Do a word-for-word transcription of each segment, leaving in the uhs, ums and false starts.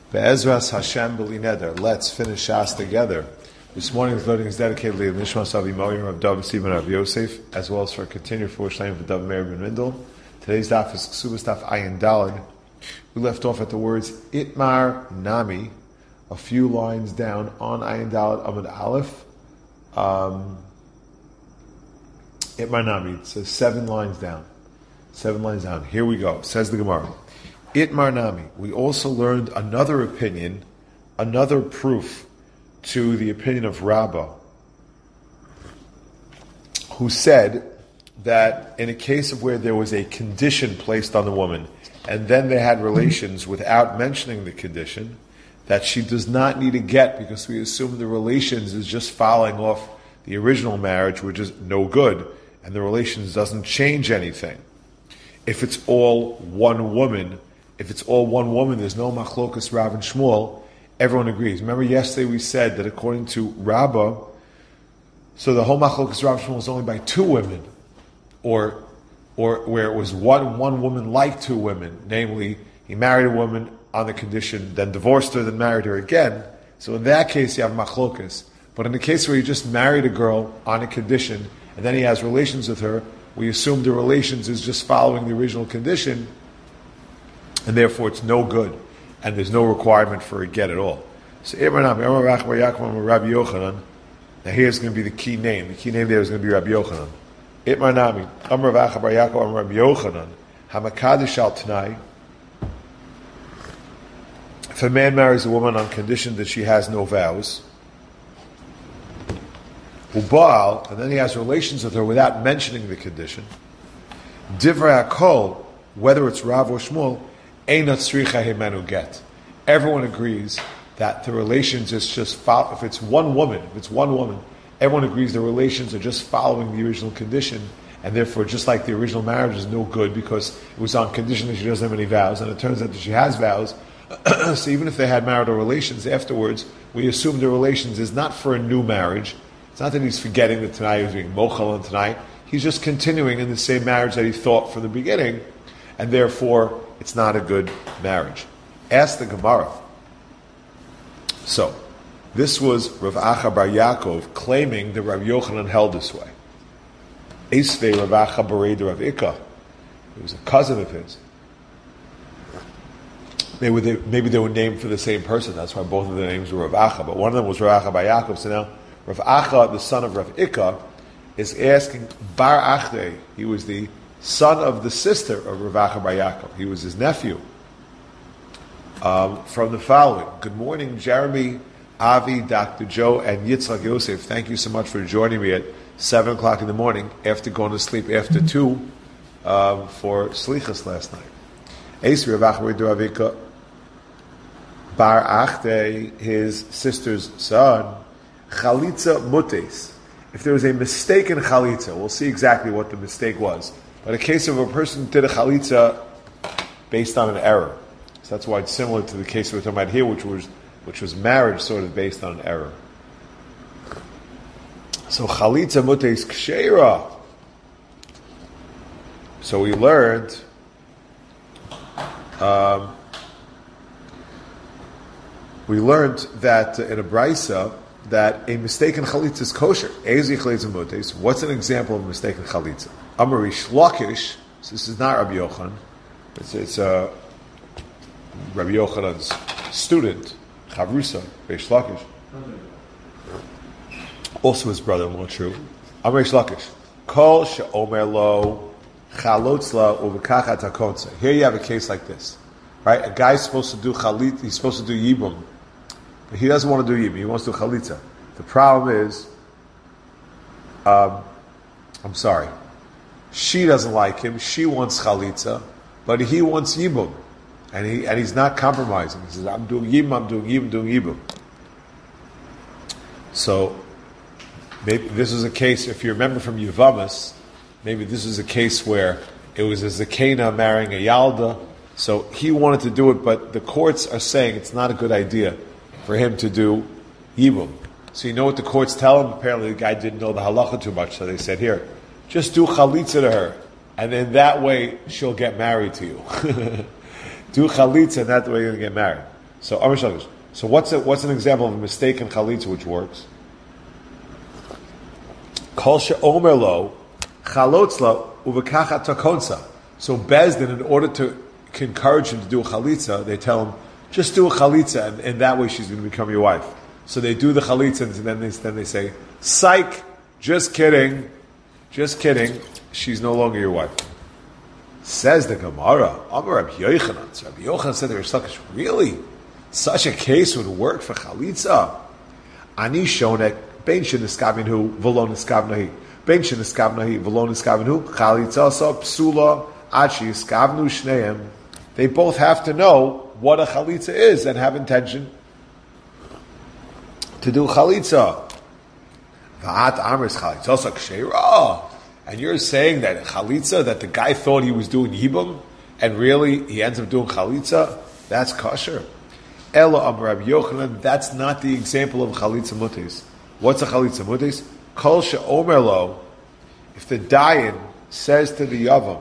Be'ezras Hashem b'li neder. Let's finish Shas together. This morning's learning is dedicated to the Nishmas Avi Moyer of David Stephen Rav Yosef, as well as for a continued foolish name of David Meir ben Mendel. Today's daf is Ksubas daf Ayin Daled. We left off at the words Itmar Nami, a few lines down on Ayin Daled Amud Aleph. Um, Itmar Nami, it says seven lines down. Seven lines down. Here we go. Says the Gemara. Itmar Nami. We also learned another opinion, another proof to the opinion of Rabbah, who said that in a case of where there was a condition placed on the woman, and then they had relations without mentioning the condition, that she does not need a get because we assume the relations is just following off the original marriage, which is no good, and the relations doesn't change anything. If it's all one woman, if it's all one woman, there's no machlokas Rav and Shmuel, everyone agrees. Remember yesterday we said that according to Rabbah, so the whole machlokas Rav and Shmuel is only by two women, or or where it was one one woman like two women, namely he married a woman on the condition, then divorced her, then married her again. So in that case you have machlokas. But in the case where he just married a girl on a condition, and then he has relations with her, we assume the relations is just following the original condition, and therefore it's no good, and there's no requirement for a get at all. So Rabbi Yochanan, now here's going to be the key name. The key name there is going to be Rabbi Yochanan. Itmar Nami, Amar Rav Bar Yaakov, Amar Rabbi Yochanan, Hamakadish al Tanai. If a man marries a woman on condition that she has no vows, Ubaal, and then he has relations with her without mentioning the condition, Divrei HaKol, whether it's Rav or Shmuel, Einat Tzricha Himenu Get. Everyone agrees that the relations is just follow, if it's one woman, if it's one woman, everyone agrees the relations are just following the original condition, and therefore, just like the original marriage is no good because it was on condition that she doesn't have any vows, and it turns out that she has vows. So even if they had marital relations afterwards, we assume the relations is not for a new marriage. It's not that he's forgetting that tonight he was being mochel on tonight. He's just continuing in the same marriage that he thought from the beginning, and therefore it's not a good marriage. Ask the Gemara. So, this was Rav Acha Bar Yaakov claiming that Rav Yochanan held this way. Esvei Rav Acha Bared Rav Ikka. He was a cousin of his. Maybe they, maybe they were named for the same person. That's why both of their names were Rav Acha. But one of them was Rav Acha Bar Yaakov. So now Rav Acha, the son of Rav Ikka, is asking Bar Achdei. He was the son of the sister of Rav Acha Bar Yaakov. He was his nephew. Um, from the following. Good morning, Jeremy, Avi, Doctor Joe, and Yitzchak Yosef. Thank you so much for joining me at seven o'clock in the morning after going to sleep after two um, for Slichas last night. Esri Rav Acha Bar Yaakov, Bar Achdei, his sister's son, Chalitza Mutes. If there was a mistake in Chalitza, we'll see exactly what the mistake was. But a case of a person did a Chalitza based on an error. So that's why it's similar to the case we're talking about here, which was which was marriage sort of based on an error. So Chalitza Mutes Ksheira. So we learned um, we learned that in a Brisa that a mistaken chalitza is kosher. Ezi chalitza mutes. What's an example of a mistaken chalitza? Amarish Lakish. So this is not Rabbi Yochanan. It's, it's uh, Rabbi Yochanan's student, Chavrusa, Reish Lakish. Also his brother-in-law, true. Amarish Lakish. Kol she'omer lo chalotzla uvekachat hakonsa. Here you have a case like this, right? A guy's supposed to do chalit. He's supposed to do yibum. He doesn't want to do yibum. He wants to do chalitza. The problem is, um, I'm sorry, she doesn't like him. She wants chalitza, but he wants yibum, and he and he's not compromising. He says, "I'm doing yibum. I'm doing yibum. Doing yibum." So maybe this is a case. If you remember from Yavamas, maybe this is a case where it was a zakena marrying a yalda. So he wanted to do it, but the courts are saying it's not a good idea for him to do yibum. So you know what the courts tell him? Apparently the guy didn't know the halacha too much, so they said, here, just do chalitza to her, and then that way she'll get married to you. Do chalitza, and that way you're going to get married. So, Amr Shalish. So what's a, what's an example of a mistake in chalitza which works? Kol she'omer lo chalotzla uvekacha takonsa. So Bezdin, in order to encourage him to do a chalitza, they tell him, just do a chalitza, and, and that way she's going to become your wife. So they do the chalitza, and then they, then they say, psych, just kidding, just kidding, she's no longer your wife. Says the Gemara, Amar Rabbi Yochanan. So Rabbi Yochanan said to Rish Lakish, really? Such a case would work for chalitza? Ani shonek, ben sheniskavinu, v'lo niskavnahi. Ben sheniskavnahi, v'lo niskavinu, chalitza sa psula, achi iskavnu shneim. They both have to know what a chalitza is and have intention to do chalitza. V'at amris chalitza sa ksheira. And you're saying that chalitza, that the guy thought he was doing yibum, and really he ends up doing chalitza? That's kosher. Ela Amar Rabbi Yochanan, that's not the example of chalitza mutis. What's a chalitza mutis? Kol she'omer lo, if the dayan says to the yavam,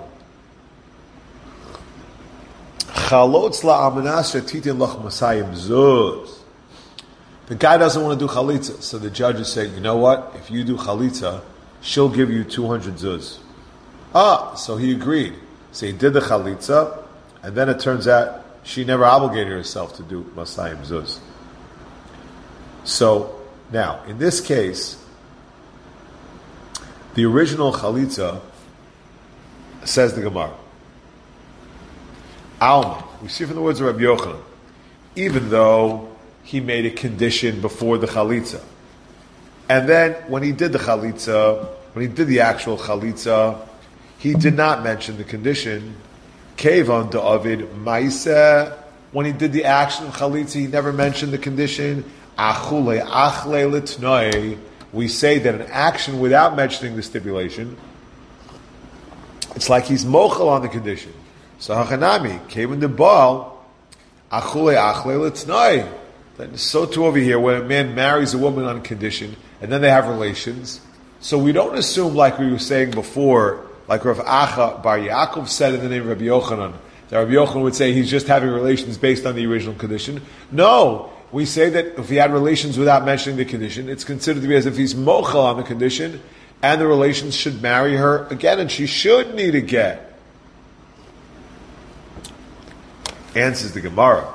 chalotz la'amanas shetitin lach masayim zuz. The guy doesn't want to do chalitza, so the judge is saying, you know what? If you do chalitza, she'll give you two hundred zuz. Ah, so he agreed. So he did the chalitza, and then it turns out she never obligated herself to do masayim zuz. So, now, in this case, the original chalitza, says the Gemara, Alma, we see from the words of Rabbi Yochanan, even though he made a condition before the chalitza, and then when he did the chalitza, when he did the actual chalitza, he did not mention the condition. Kevan de Avid Maisa. When he did the action of chalitza, he never mentioned the condition. Achule achle litnoi. We say that an action without mentioning the stipulation, it's like he's mochel on the condition. So hachanami Kevan de Baal Achule achle litnoi. So too over here, when a man marries a woman on a condition, and then they have relations. So we don't assume, like we were saying before, like Rav Acha Bar Yaakov said in the name of Rabbi Yochanan, that Rabbi Yochanan would say he's just having relations based on the original condition. No, we say that if he had relations without mentioning the condition, it's considered to be as if he's mochel on the condition, and the relations should marry her again, and she should need a get. Answers the Gemara.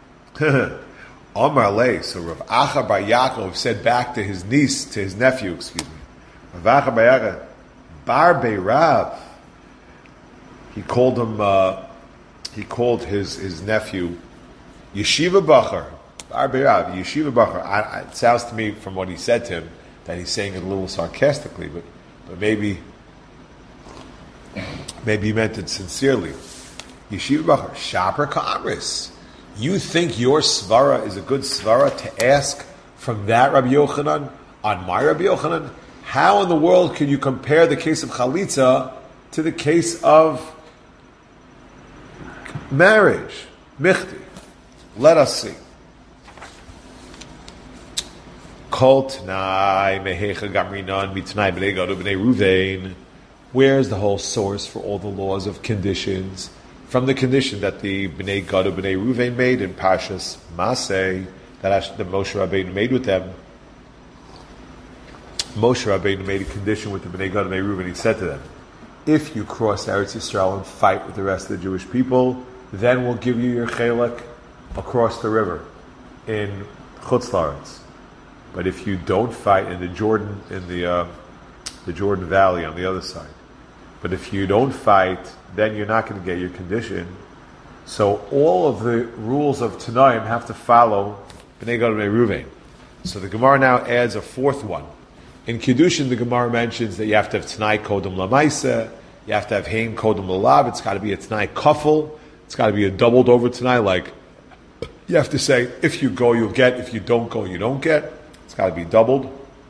Omar Lei, so Rav Acha Bar Yaakov said back to his niece, to his nephew, excuse me, Rav Acha Bar Yaakov, Bar Beirav, he called him, uh, he called his, his nephew, Yeshiva Bachar, Bar Beirav, Yeshiva Bachar. I, I, it sounds to me from what he said to him, that he's saying it a little sarcastically, but, but maybe, maybe he meant it sincerely. Yeshiva Bachar, Shaper Ka'amris. You think your svara is a good svara to ask from that Rabbi Yochanan on my Rabbi Yochanan? How in the world can you compare the case of chalitza to the case of marriage? Michti. Let us see. Kol t'nai mehecha gamrinan mitnai b'nei Gad u'b'nei Ruvain. Where's the whole source for all the laws of conditions? From the condition that the Bnei Gad u'Bnei Ruvain made in Parshas Maseh, that the Moshe Rabbeinu made with them. Moshe Rabbeinu made a condition with the Bnei Gad u'Bnei Ruvain. He said to them, if you cross Eretz Yisrael and fight with the rest of the Jewish people, then we'll give you your chelek across the river in Chutz La'aretz. But if you don't fight in the Jordan, in the uh, the Jordan Valley on the other side, but if you don't fight, then you're not going to get your condition. So all of the rules of Tanaim have to follow Bnei Gad u'Bnei Ruvain. So the Gemara now adds a fourth one. In Kiddushin, the Gemara mentions that you have to have Tanai Kodem Lamaisa, you have to have Hein Kodem Lalav, it's got to be a Tanai Kafel, it's got to be a doubled over Tanai, like you have to say, if you go, you'll get, if you don't go, you don't get. It's got to be doubled.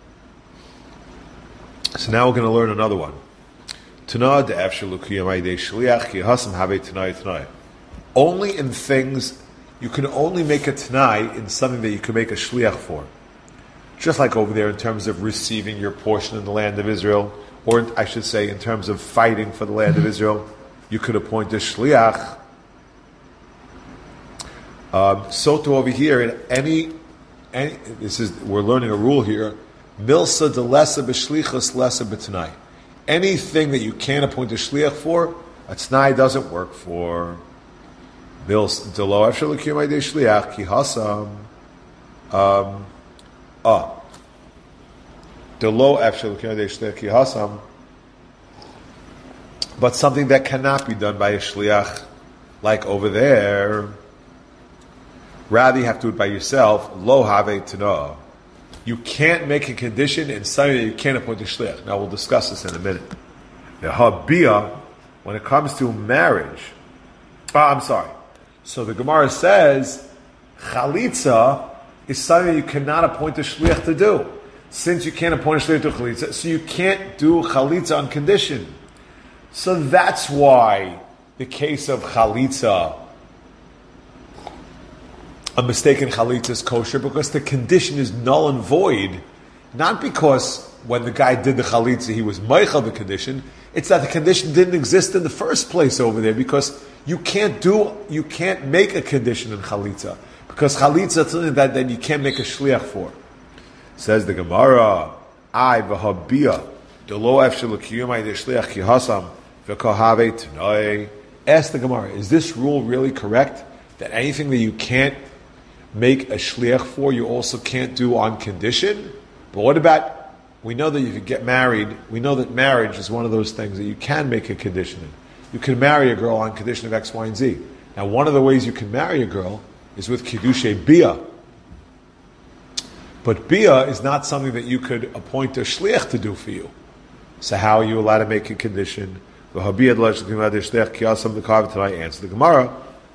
So now we're going to learn another one. Only in things, you can only make a Tanai in something that you can make a Shliach for. Just like over there in terms of receiving your portion in the land of Israel, or I should say in terms of fighting for the land of Israel, you could appoint a Shliach. Um, so to over here, in any, any, this is we're learning a rule here. Milsa de lesa b'shlichus lesa b'tnai. Anything that you can't appoint a shliach for, a tnai doesn't work for. Milsa de lo efshel l'kiyum ayidei shliach ki hasam. Um, ah. De lo efshel l'kiyum ayidei shliach ki hasam. But something that cannot be done by a shliach, like over there, rather you have to do it by yourself. Lo have tana. You can't make a condition in something that you can't appoint a shliach. Now we'll discuss this in a minute. The habiyah, when it comes to marriage, oh, I'm sorry. So the Gemara says chalitza is something that you cannot appoint a shliach to do. Since you can't appoint a shliach to chalitza, so you can't do chalitza on condition. So that's why the case of chalitza, a mistaken chalitza is kosher, because the condition is null and void, not because when the guy did the chalitza he was meichel the condition. It's that the condition didn't exist in the first place over there, because you can't do, you can't make a condition in chalitza, because chalitza is something that then you can't make a shliach for. Says the Gemara, I v'habiyah delo efshel l'kiyum ayidei shliach ki hasam. Ask the Gemara, is this rule really correct? That anything that you can't make a shliach for, you also can't do on condition? But what about, we know that if you get married, we know that marriage is one of those things that you can make a condition in. You can marry a girl on condition of X, Y, and Z. Now, one of the ways you can marry a girl is with kiddushay bia. But bia is not something that you could appoint a shliach to do for you. So how are you allowed to make a condition? Answer the Gemara.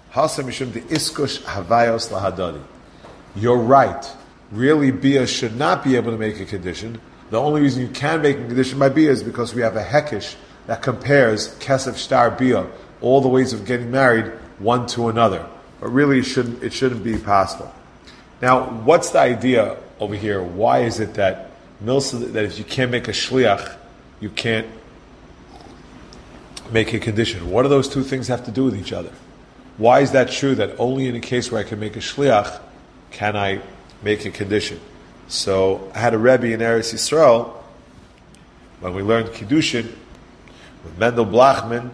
You're right. Really, bia should not be able to make a condition. The only reason you can make a condition by bia is because we have a hekish that compares kesef shtar bia, all the ways of getting married, one to another. But really, it shouldn't, it shouldn't be possible. Now, what's the idea over here? Why is it that milsa, that if you can't make a shliach, you can't make a condition? What do those two things have to do with each other? Why is that true that only in a case where I can make a shliach can I make a condition? So I had a Rebbe in Eretz Yisrael when we learned Kiddushin with Mendel Blachman.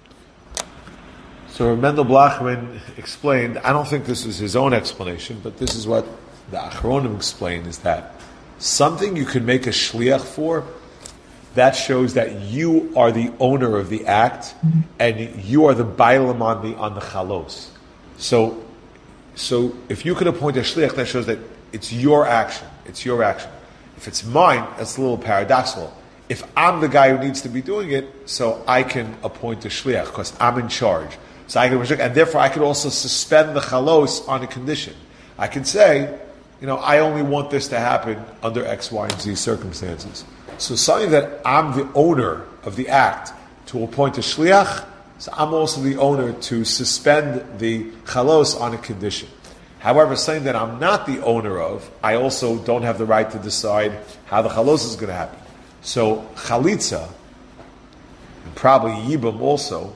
So Mendel Blachman explained, I don't think this was his own explanation, but this is what the Achronim explained, is that something you can make a shliach for, that shows that you are the owner of the act, and you are the bailam on the on the chalos. So, so if you could appoint a shliach, that shows that it's your action. It's your action. If it's mine, that's a little paradoxical. If I'm the guy who needs to be doing it, so I can appoint a shliach because I'm in charge. So I can, and therefore I could also suspend the chalos on a condition. I can say, you know, I only want this to happen under X, Y, and Z circumstances. So something that I'm the owner of the act to appoint a shliach, so I'm also the owner to suspend the chalos on a condition. However, something that I'm not the owner of, I also don't have the right to decide how the chalos is going to happen. So chalitza, and probably yibum also,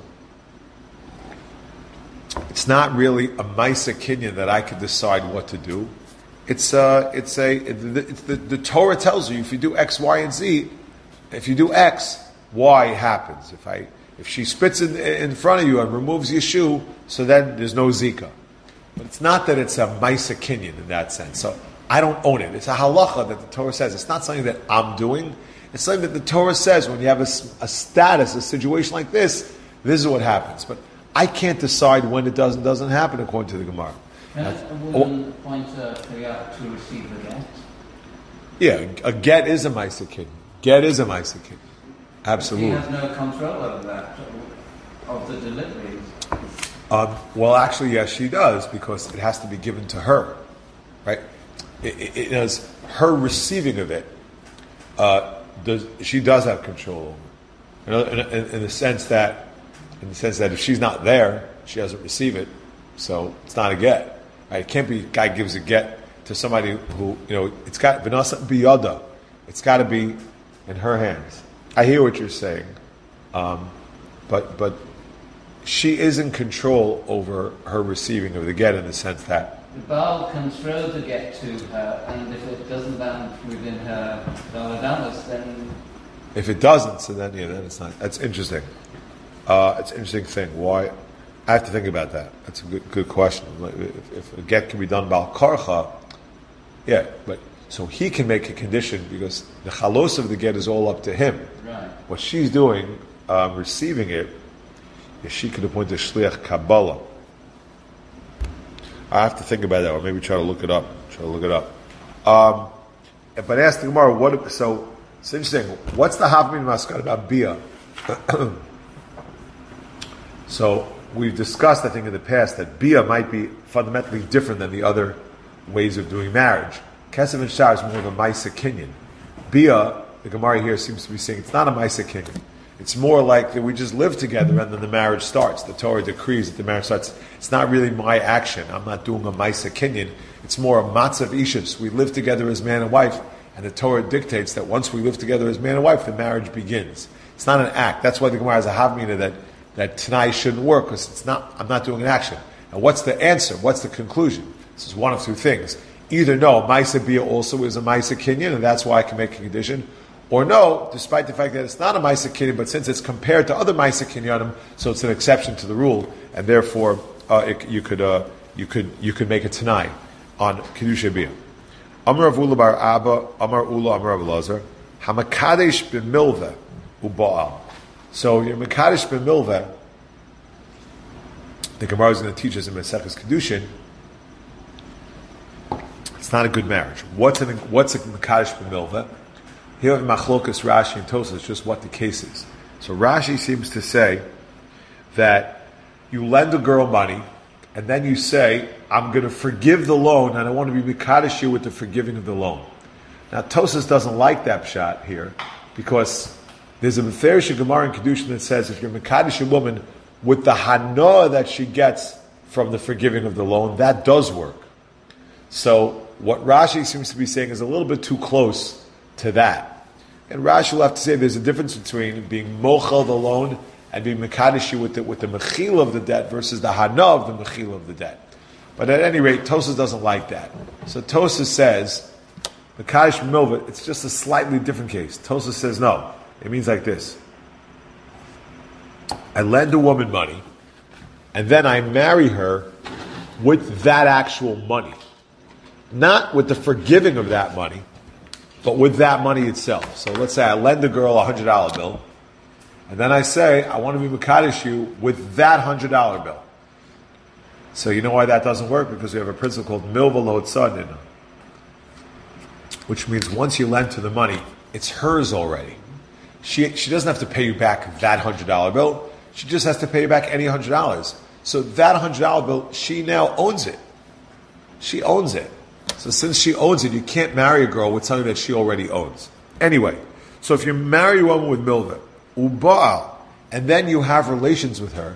it's not really a ma'isa kinyan that I could decide what to do. It's a, it's a, it's the, the Torah tells you if you do X, Y, and Z, if you do X, Y happens. If I, if she spits in, in front of you and removes your shoe, so then there's no zika. But it's not that it's a ma'isa kinyan in that sense. So I don't own it. It's a halacha that the Torah says. It's not something that I'm doing. It's something that the Torah says when you have a, a status, a situation like this, this is what happens. But I can't decide when it does and doesn't happen according to the Gemara. Can a woman point a shliach to receive the get? Yeah, a get is a ma'isa kinyan. Get is a ma'isa kinyan. Absolutely. She has no control over that, of the deliveries. Um, well, actually, yes, she does, because it has to be given to her, right? It, it, it is her receiving of it. Uh, does, she does have control over it, in, in, in the sense that, in the sense that if she's not there, she doesn't receive it, so it's not a get. Right? It can't be a guy gives a get to somebody who, you know, it's got v'nasa biyada. It's got to be in her hands. I hear what you're saying, um, but but she is in control over her receiving of the get in the sense that the Baal can throw the get to her, and if it doesn't land within her Valadamas, then... If it doesn't, so then, yeah, then it's not. That's interesting. Uh, it's an interesting thing. Why? I have to think about that. That's a good good question. If, if a get can be done Baal Karcha, yeah, but so he can make a condition because the chalos of the get is all up to him. Right. What she's doing, um, receiving it, is she could appoint a shliach Kabbalah. I have to think about that, or maybe try to look it up. Try to look it up. Um, but ask the Gemara, what? So it's interesting. What's the Havmin Maskat about Bia? So we've discussed, I think, in the past that Bia might be fundamentally different than the other ways of doing marriage. Kesef and Shar is more of a Maisa Kinyan. Bia, the Gemara here seems to be saying it's not a Maisa Kinyan. It's more like that we just live together and then the marriage starts. The Torah decrees that the marriage starts. It's not really my action. I'm not doing a Maisa Kinyan. It's more a Matzav Ishus. We live together as man and wife, and the Torah dictates that once we live together as man and wife, the marriage begins. It's not an act. That's why the Gemara has a Havmina that that Tanai shouldn't work, because it's not. I'm not doing an action. And what's the answer? What's the conclusion? This is one of two things. Either no, Maisa Bia also is a Maisa Kinyan, and that's why I can make a condition. Or no, despite the fact that it's not a Maisa Kinyan, but since it's compared to other Maisa Kinyanim, so it's an exception to the rule, and therefore uh, it, you could uh, you could you could make a Tanai on Kedusha Bia. Amar Rav Ula bar Abba, Amar Ula, Amar Rav Elazar, Hamakadesh b'milveh u'ba'al. So your Mekadesh b'milveh, the Gemara is going to teach us in Maseches Kedushin, it's not a good marriage. What's an what's a Mekadesh b'milveh? Here in Machlokas, Rashi, and Tosas, just what the case is. So Rashi seems to say that you lend a girl money, and then you say, I'm going to forgive the loan, and I want to be Mekadesh you with the forgiving of the loan. Now, Tosas doesn't like that pshat here, because there's a Meferish Gemara in Kedushin that says if you're Mekadesh a woman with the hana that she gets from the forgiving of the loan, that does work. So what Rashi seems to be saying is a little bit too close to that. And Rashi will have to say there's a difference between being mochel the loan and being mekadesh with the with the mechila of the debt versus the hana of the mechila of the debt. But at any rate, Tosas doesn't like that. So Tosas says mekadesh milva. It's just a slightly different case. Tosas says no. It means like this: I lend a woman money, and then I marry her with that actual money, not with the forgiving of that money, but with that money itself. So let's say I lend a girl a hundred dollar bill, and then I say I want to be mekadesh you with that hundred dollar bill. So you know why that doesn't work? Because we have a principle called milva lo tzadin, which means once you lend to the money, it's hers already. She she doesn't have to pay you back that hundred dollar bill. She just has to pay you back any hundred dollars. So that hundred dollar bill, she now owns it. She owns it. So since she owns it, you can't marry a girl with something that she already owns. Anyway, so if you marry a woman with milveh, uba'al, and then you have relations with her,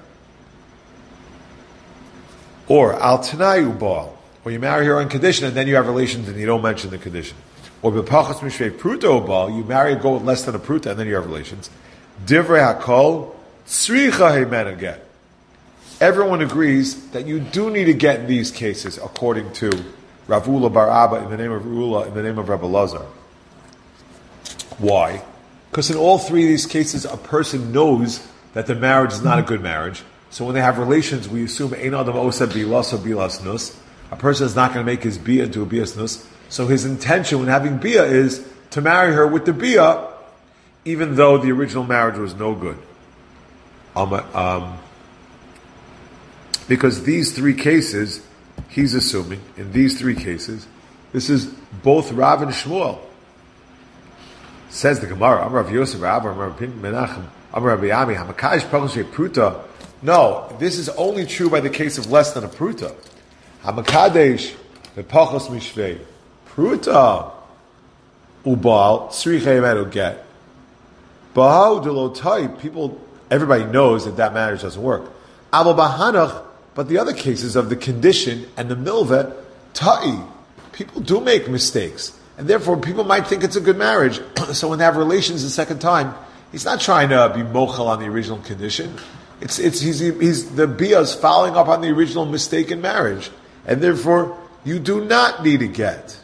or al tanai uba'al, or you marry her on condition and then you have relations and you don't mention the condition, or b'pachas mishrei pruta uba'al, you marry a girl with less than a pruta and then you have relations, divrei hakol, tzricha heimen get. Everyone agrees that you do need to get in these cases according to Rav Ula bar Abba in the name of Ula, in the name of Rabbi Elazar. Why? Because in all three of these cases, a person knows that the marriage is not a good marriage. So when they have relations, we assume Ein Adam Osa Bilas or Bilas Nus. A person is not going to make his Bia into a Bias Nus. So his intention when having Bia is to marry her with the Bia, even though the original marriage was no good. Um, um, because these three cases, he's assuming, in these three cases, this is both Rav and Shmuel. Says the Gemara, Amar Rav Yosef, Amar Rav Menachem, Amar Rav Yami, Hamakash Pachashe Pruta. No, this is only true by the case of less than a Pruta. Hamakadesh, the Pachas Mishvei, Pruta, Ubal, Tzricha Yemedu get. Bahau Delotai, people, everybody knows that that marriage doesn't work. Abel Bahanach, but the other cases of the condition and the milveh, ta'i, people do make mistakes. And therefore, people might think it's a good marriage. So when they have relations the second time, he's not trying to be mochel on the original condition. It's it's he's he's the bia's following up on the original mistaken marriage, and therefore you do not need a get.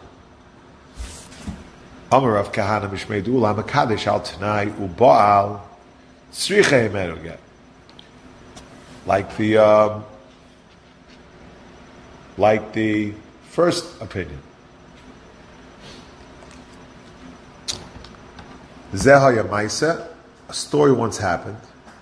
Amar Rav Kahana Mishmei Dula Makadesh Al Tanai Ubaal Tzricha Yemenu get. Like the um, like the first opinion. Zehaya Maisa, a story once happened.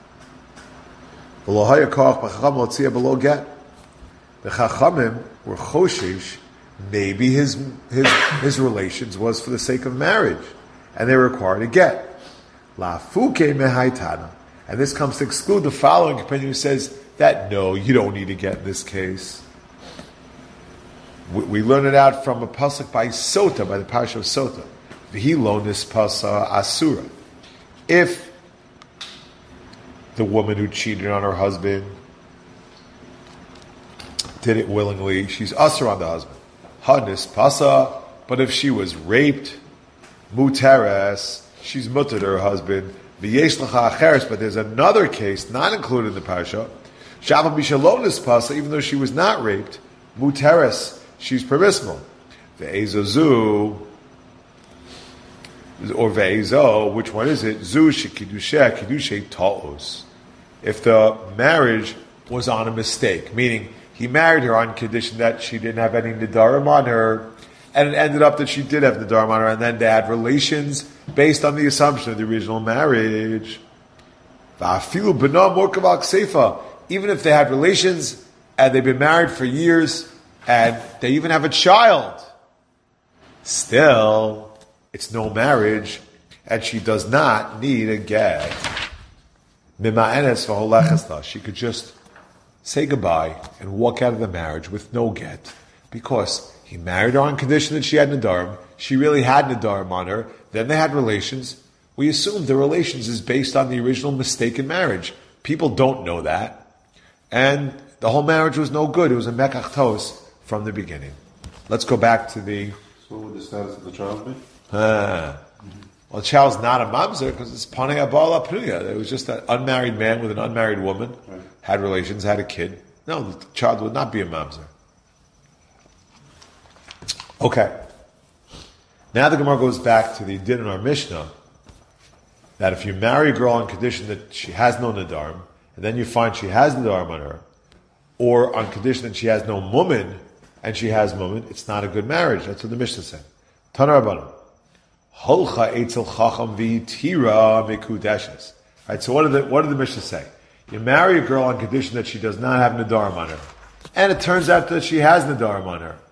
Below Haya Koch B'Chacham Lotzia below get. The Chachamim were Choshish. Maybe his his his relations was for the sake of marriage, and they required a get. La Fuke Mehaitana, and this comes to exclude the following opinion who says that no, you don't need a get in this case. We, we learn it out from a pasuk by Sota, by the Parsha of Sota. V'hi lo nispasa asura. If the woman who cheated on her husband did it willingly, she's asur on the husband. Ha nispasa, but if she was raped, muteres, she's mutter to her husband. V'yesh l'cha acheres, but there's another case not included in the Parsha. Shabbat bishalom nispasa, even though she was not raped, muteres, she's permissible. Ve'ezozu, or ve'ezo, which one is it? Zu shekidushe, kidushe ta'os. If the marriage was on a mistake, meaning he married her on condition that she didn't have any nidarim on her, and it ended up that she did have nidarim on her, and then they had relations based on the assumption of the original marriage. Va'afilu b'na morkav kseifa. Even if they had relations and they've been married for years and they even have a child, still it's no marriage, and she does not need a get. Mima'enes v'holechesla. She could just say goodbye and walk out of the marriage with no get, because he married her on condition that she had nidarim. She really had nidarim on her. Then they had relations. We assume the relations is based on the original mistaken marriage. People don't know that, and the whole marriage was no good. It was a mekach tos from the beginning. Let's go back to the. So, what would the status of the child be? Ah. Well, the child's not a mamzer because it's panei abala pnuya. It was just an unmarried man with an unmarried woman, right. Had relations, had a kid. No, the child would not be a mamzer. Okay. Now the Gemara goes back to the din in our Mishnah that if you marry a girl on condition that she has no nadarim, and then you find she has nadarim on her, or on condition that she has no mumin, and she has mumin, it's not a good marriage. That's what the Mishnah said. Tana Rabbanan. Holcha etzel chacham v'tira mikudeshes. Right. So what did the what did the Mishnah say? You marry a girl on condition that she does not have nadarim on her, and it turns out that she has nadarim on her.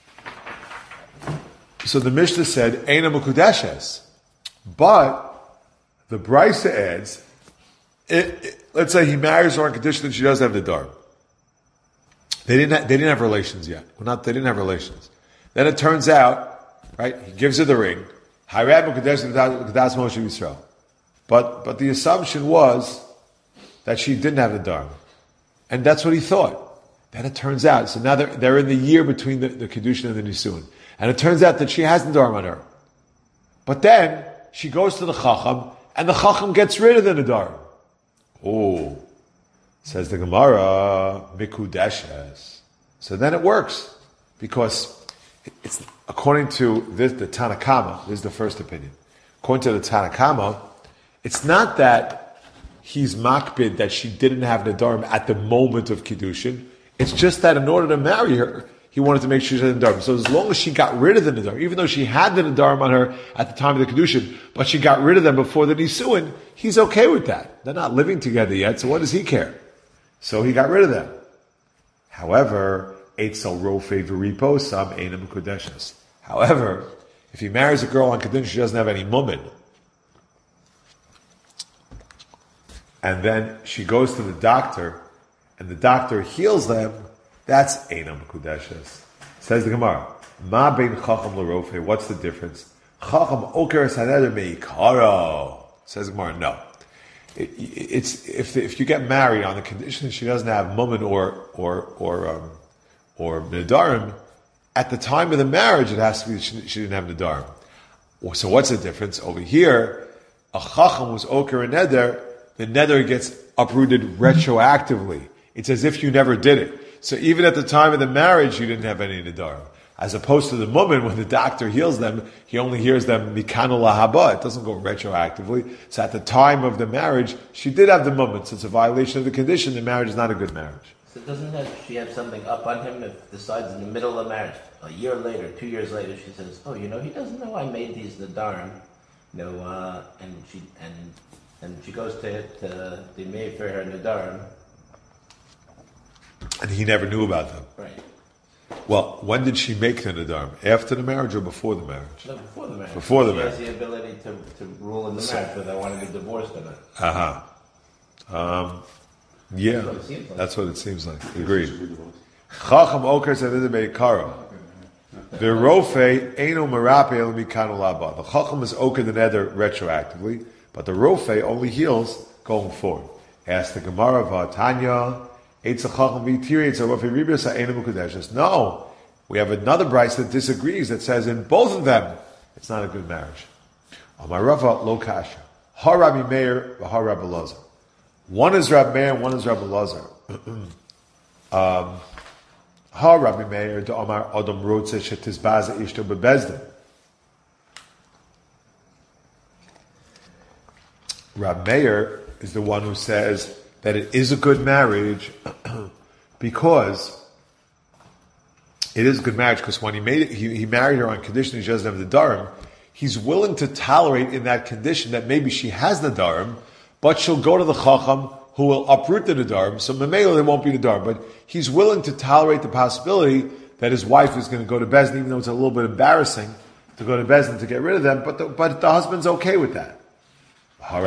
So the Mishnah said eina mikudeshes, but the Brisa adds, it, it, let's say he marries her on condition that she doesn't have nadarim. They didn't ha- they didn't have relations yet. Well, not they didn't have relations. Then it turns out, right? He gives her the ring. But but the assumption was that she didn't have the dharma. And that's what he thought. Then it turns out, so now they're, they're in the year between the, the Kedushin and the Nisuin. And it turns out that she has the dharma on her. But then she goes to the Chacham, and the Chacham gets rid of the Nadarim. Oh, says the Gemara, Mikudeshes. So then it works. Because it's according to this, the Tanakama, this is the first opinion. According to the Tanakama, it's not that he's makbid that she didn't have Nadarim at the moment of Kiddushin. It's just that in order to marry her, he wanted to make sure she had Nadarim. So as long as she got rid of the Nadarim, even though she had the Nadarim on her at the time of the Kiddushin, but she got rid of them before the Nisuin, he's okay with that. They're not living together yet, so what does he care? So he got rid of them. However, Eitzel Rofe V'Ripo Sam Einam Kodeshes. However, if he marries a girl on condition she doesn't have any mumin, and then she goes to the doctor, and the doctor heals them, that's Einam Kodeshes. Says the Gemara, Ma Bein Chacham L'Rofe, what's the difference? Chacham Oker Saneder Meikaro. Says the Gemara, no. It, it's if if you get married on the condition that she doesn't have mumin or or or um, or Nadarim, at the time of the marriage, it has to be she, she didn't have Nadarim. So what's the difference? Over here, a Chacham was Oker and Neder, the nether gets uprooted retroactively. It's as if you never did it. So even at the time of the marriage, you didn't have any nedarim. As opposed to the woman, when the doctor heals them, he only hears them mikanu lahaba. It doesn't go retroactively. So at the time of the marriage, she did have the moment. So it's a violation of the condition. The marriage is not a good marriage. So doesn't that she have something up on him if decides in the middle of the marriage, a year later, two years later, she says, "Oh, you know, he doesn't know I made these nedarim." You know, uh, and she and and she goes to to the maid for her nedarim, and he never knew about them. Right. Well, when did she make the nedarim? After the marriage or before the marriage? No, before the marriage. Before the she marriage. She has the ability to, to rule in the so, marriage whether I want to be divorced or not. Uh huh. Um, yeah, that's what, like. that's what it seems like. Agreed. Chacham oker said in the Beikara. The rofe eino merape el mikanu laba. The chacham is oker the nether retroactively, but the rofe only heals going forward. Ask the Gemara v'Tanya. No, we have another brayso that disagrees, that says in both of them it's not a good marriage. One is Rabbi Meir, one is Rabbi Lazar. Ha Rabbi Meir de Omar Adam Rotze Shetizbaza Ishto Bebezdin. Rabbi Meir is the one who says that it is a good marriage because it is a good marriage because when he made it, he, he married her on condition he doesn't have the darim. He's willing to tolerate in that condition that maybe she has the darim, but she'll go to the chacham who will uproot the darim. So memela there won't be the darim, but he's willing to tolerate the possibility that his wife is going to go to Bezdin, even though it's a little bit embarrassing to go to Bezdin to get rid of them. But the, but the husband's okay with that. No,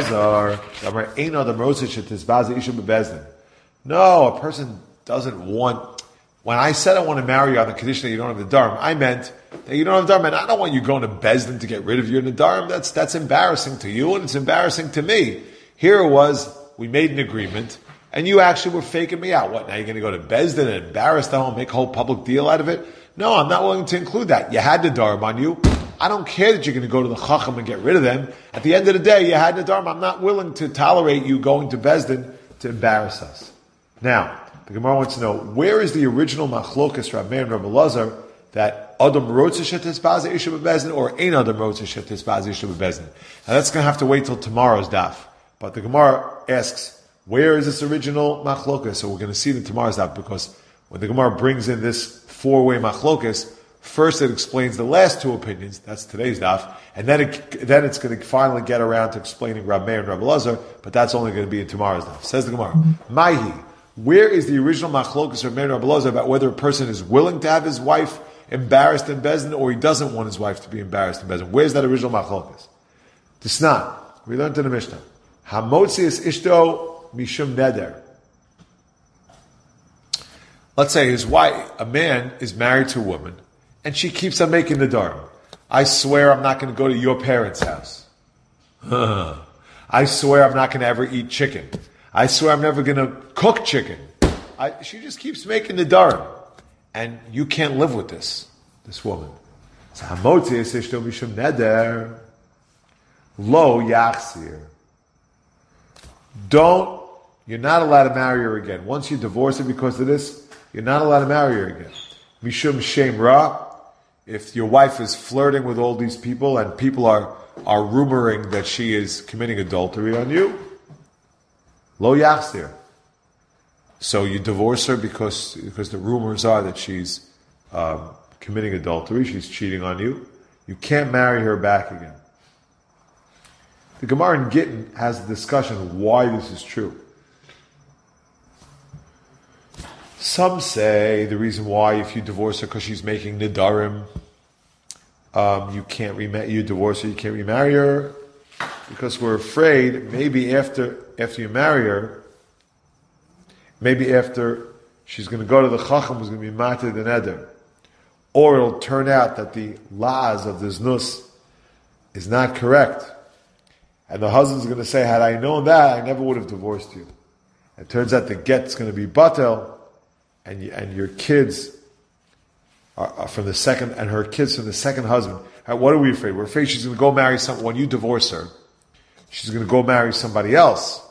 a person doesn't want. When I said I want to marry you on the condition that you don't have the Dharm, I meant that you don't have the Dharm, and I don't want you going to Bezdin to get rid of your Nadarm. That's that's embarrassing to you, and it's embarrassing to me. Here it was, we made an agreement, and you actually were faking me out. What, now you're going to go to Bezdin and embarrass them and make a whole public deal out of it? No, I'm not willing to include that. You had the Dharm on you. I don't care that you're going to go to the Chacham and get rid of them. At the end of the day, you had the Dharma. I'm not willing to tolerate you going to Bezdin to embarrass us. Now, the Gemara wants to know, where is the original Machlokas, Rabbi Meir and Rabbi Lazar, that Adam Rotze Shetizbaza Isha Bebezdin or Ein Adam Rotze Shetizbaza Isha Bebezdin? Now that's going to have to wait till tomorrow's daf. But the Gemara asks, where is this original Machlokas? So we're going to see it in tomorrow's daf, because when the Gemara brings in this four-way Machlokas, first it explains the last two opinions, that's today's daf, and then it, then it's going to finally get around to explaining Rabbi Meir and Rabbi Lazar, but that's only going to be in tomorrow's daf. Says the Gemara, Maihi, where is the original machlokas of Meir and Rabbi Lazar about whether a person is willing to have his wife embarrassed in Bezdin or he doesn't want his wife to be embarrassed in Bezdin? Where's that original machlokas? Tisnan, we learned in the Mishnah, Hamotzias Ishto Mishum Neder. Let's say his wife, a man is married to a woman, and she keeps on making the dharm. I swear I'm not going to go to your parents' house. I swear I'm not going to ever eat chicken. I swear I'm never going to cook chicken. I, she just keeps making the dharm. And you can't live with this, this woman. So, Hamotzias Ishto Mishum Neder Lo Yachsir. Don't, you're not allowed to marry her again. Once you divorce her because of this, you're not allowed to marry her again. Mishum Shem Ra. If your wife is flirting with all these people and people are, are rumoring that she is committing adultery on you, lo yachzir. So you divorce her because, because the rumors are that she's um, committing adultery, she's cheating on you. You can't marry her back again. The Gemara in Gittin has a discussion why this is true. Some say the reason why, if you divorce her because she's making nidarim, um, you can't remarry. You divorce her, you can't remarry her, because we're afraid maybe after after you marry her, maybe after she's going to go to the chacham who's going to be matir the neder, or it'll turn out that the laws of the znus is not correct, and the husband's going to say, "Had I known that, I never would have divorced you." It turns out the get's going to be batel. And, you, and your kids are, are from the second, and her kids from the second husband. What are we afraid? We're afraid she's going to go marry someone. When you divorce her, she's going to go marry somebody else.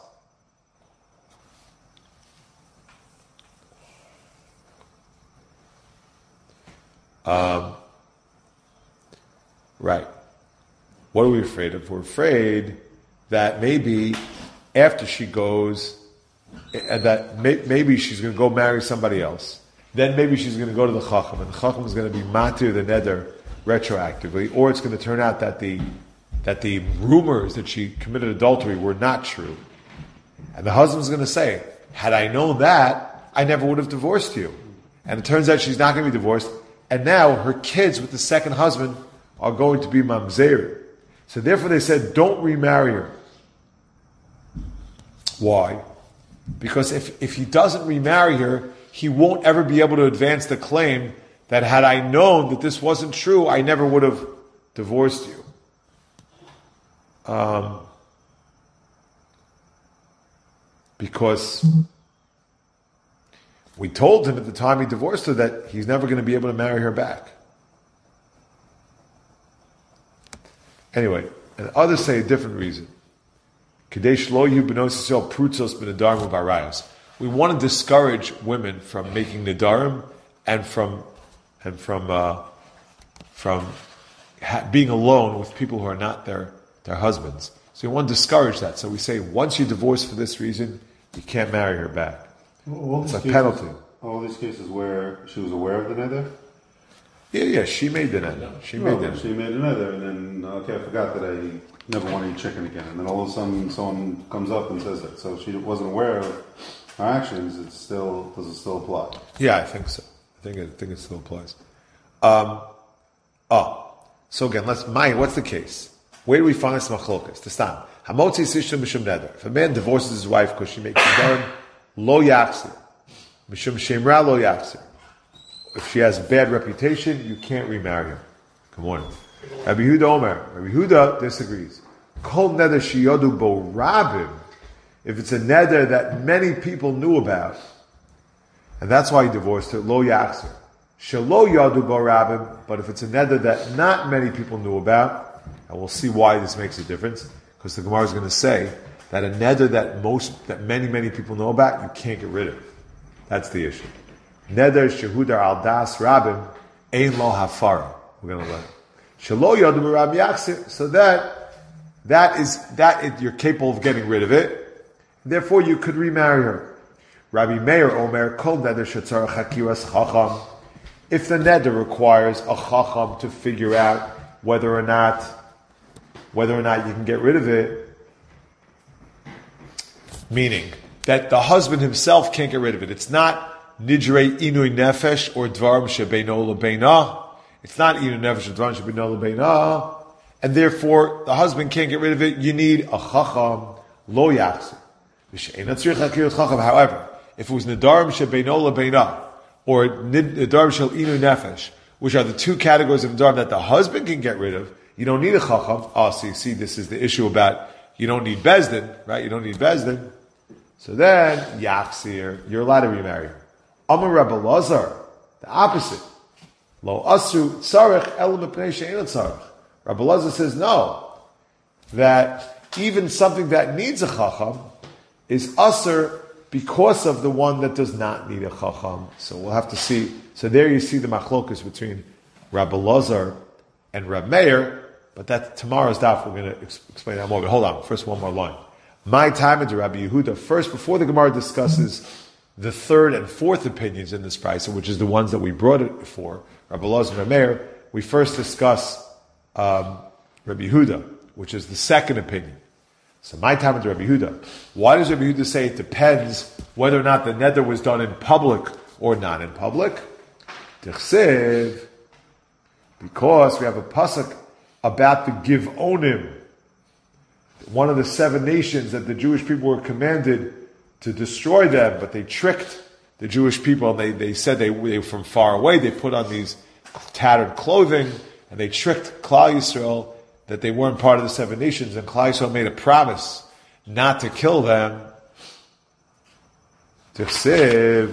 Um, right. What are we afraid of? We're afraid that maybe after she goes, and that may, maybe she's going to go marry somebody else. Then maybe she's going to go to the Chacham, and the Chacham is going to be matir the neder retroactively, or it's going to turn out that the that the rumors that she committed adultery were not true. And the husband's going to say, had I known that, I never would have divorced you. And it turns out she's not going to be divorced, and now her kids with the second husband are going to be mamzer. So therefore they said, don't remarry her. Why? Because if, if he doesn't remarry her, he won't ever be able to advance the claim that had I known that this wasn't true, I never would have divorced you. Um, because we told him at the time he divorced her that he's never going to be able to marry her back. Anyway, and others say a different reason. Kadesh lo yu benos Yisrael prutzos b'nedarim u'barayos. We want to discourage women from making nedarim and from and from uh, from ha- being alone with people who are not their their husbands. So we want to discourage that. So we say once you divorce for this reason, you can't marry her back. All It's a cases, penalty. All these cases where she was aware of the nether? Yeah, yeah, she made the neder. She made Oh, the she neder. made a nether, and then, okay, I forgot that I never want to eat chicken again. And then all of a sudden someone comes up and says that. So she wasn't aware of her actions. It still, does it still apply? Yeah, I think so. I think it, I think it still applies. Um, oh, so again, let's. My, what's the case? Where do we find this machlokas? To stop. Hamotzi sishum mishum neder. If a man divorces his wife because she makes nedarim, lo yachzir. Mishum shemra lo yachzir. If she has a bad reputation, you can't remarry her. Good morning. Rabbi Yehuda Omer. Rabbi Yehuda disagrees. Kol neder shiyodu bo rabim. If it's a neder that many people knew about, and that's why he divorced her, lo yachzir. Shelo yadu bo rabim. But if it's a neder that not many people knew about, and we'll see why this makes a difference, because the Gemara is going to say that a neder that most, that many, many people know about, you can't get rid of. That's the issue. Neder shehudar al das rabim ein lo hafara. We're going to learn. Shelo yadu b'rab yachzir. So that that is that it, you're capable of getting rid of it. Therefore, you could remarry her. Rabbi Meir Omer kol neder shetzar chakiras chacham. If the neder requires a chacham to figure out whether or not whether or not you can get rid of it, meaning that the husband himself can't get rid of it. It's not nidrei inui nefesh or dvarim shebeino lebeina. It's not inui nefesh or dvarim shebeino lebeina, and therefore the husband can't get rid of it. You need a chacham lo yachzir. However, if it was nidarim shebeino lebeina or nidarim shel inui nefesh, which are the two categories of nidarim that the husband can get rid of, you don't need a chacham. Oh, so you see, this is the issue about you don't need bezdin, right? You don't need bezdin. So then, yachzir, you're allowed to remarry her. Amar Rabbi Lazar, the opposite. Lo asu tzarech el mepnei she'ein tzarech. Rabbi Lazar says no, that even something that needs a chacham is asur because of the one that does not need a chacham. So we'll have to see. So there you see the machlokus between Rabbi Lazar and Rabbi Meir, but that's tomorrow's daf. We're going to ex- explain that more. But hold on, first one more line. My time into Rabbi Yehuda. First, before the Gemara discusses the third and fourth opinions in this price, which is the ones that we brought it for, Rabbi Lazar and Rabbi Meir, we first discuss um, Rabbi Yehuda, which is the second opinion. So my time into Rabbi Yehuda. Why does Rabbi Yehuda say it depends whether or not the neder was done in public or not in public? Tichsev, because we have a pasuk about the Givonim, one of the seven nations that the Jewish people were commanded to destroy them, but they tricked the Jewish people, and they, they said they, they were from far away, they put on these tattered clothing, and they tricked Klal Yisrael that they weren't part of the seven nations, and Klal Yisrael made a promise not to kill them. Klal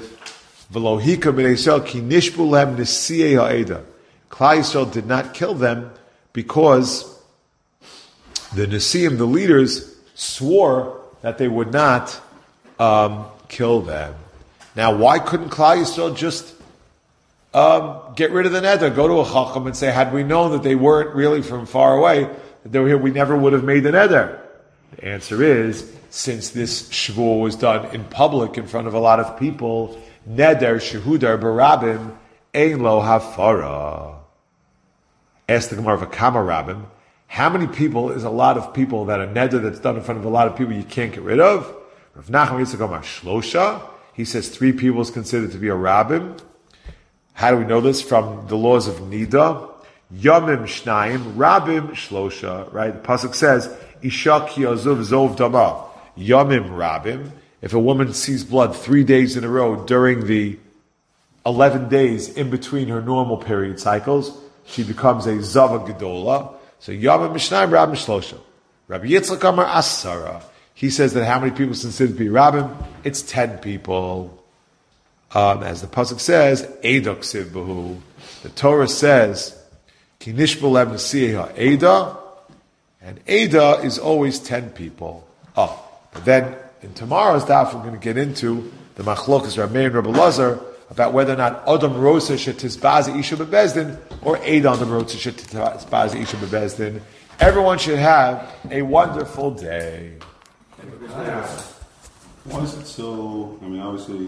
Yisrael did not kill them because the Nesiim, the leaders, swore that they would not um, kill them. Now, why couldn't Klal Yisrael just um, get rid of the neder, go to a chacham and say, had we known that they weren't really from far away, that they were here, we never would have made the neder? The answer is, since this shvur was done in public in front of a lot of people, neder shehudar barabim ein lo hafara. Ask the Gemara of a kama rabim, how many people is a lot of people that a neder that's done in front of a lot of people you can't get rid of? Rav Nachman Yitzchak Amar Shlosha. He says three people is considered to be a rabbim. How do we know this? From the laws of Nida. Yomim Shnayim, Rabbim Shlosha, right? The Pasuk says, Isha ki azuv zov dama. Yomim Rabbim. If a woman sees blood three days in a row during the eleven days in between her normal period cycles, she becomes a Zava Gedola. So Yomim Shnayim, Rabbim Shlosha. Rabbi Yitzchak Amar Asara. He says that how many people is considered to be Rabbim? It's ten people. Um, as the pasuk says, Edok Sivbahu. The Torah says, Ki nishbalem nesiha Eda, and Eda is always ten people. Oh, but then in tomorrow's daf we're going to get into the machlokas Rameir and Rabbi Lazar about whether or not Adam Rosa shetisbazi isha bebezdin or Eda Adam Rosa shetisbazi isha bebezdin. Everyone should have a wonderful day. Why is it so? I mean, obviously.